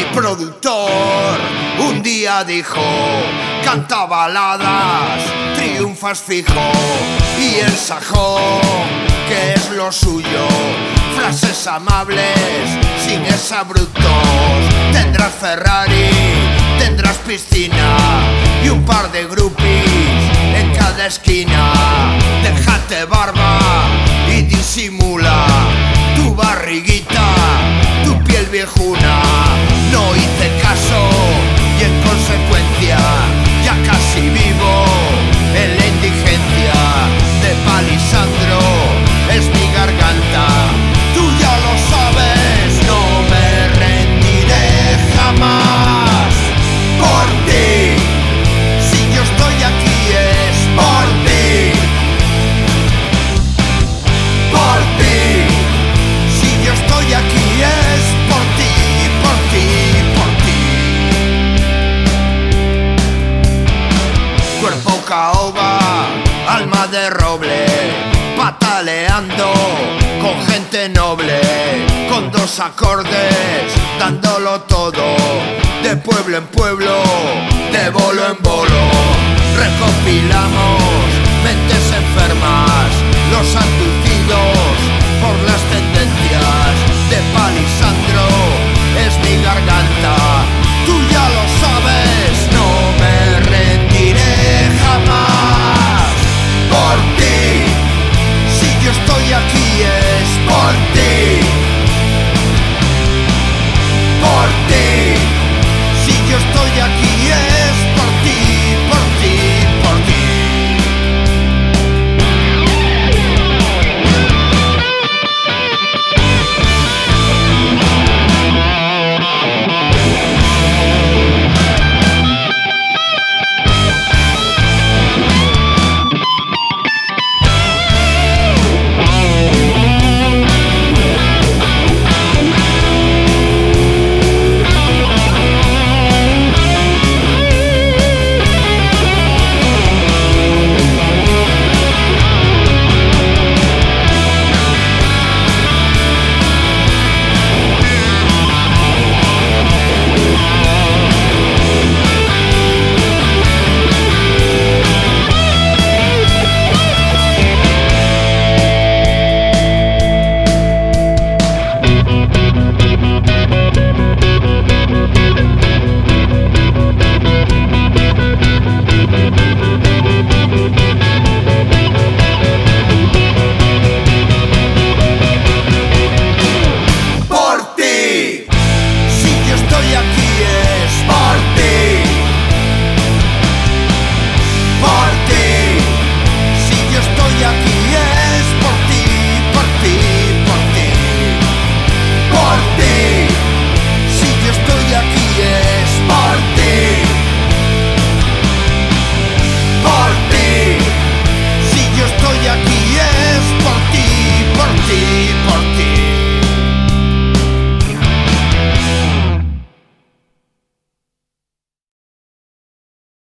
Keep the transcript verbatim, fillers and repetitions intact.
productor un día dijo: canta baladas, triunfas fijo. Y el sajón, que es lo suyo, frases amables, sin exabruptos. Tendrás Ferrari, tendrás piscina y un par de groupies en cada esquina. Déjate barba y disimula tu barriguita, tu piel viejuna. No hice caso y en consecuencia ya casi vivo en la indigencia. De Palisandro es mi garganta, tú ya lo sabes. No me rendiré jamás por ti. Si yo estoy aquí es por ti, por ti. Si yo estoy aquí es por ti, por ti, por ti. Cuerpo caoba, alma de roble, pataleando con gente noble, con dos acordes, dándolo todo, de pueblo en pueblo, de bolo en bolo. Recopilamos mentes enfermas, los abducidos por las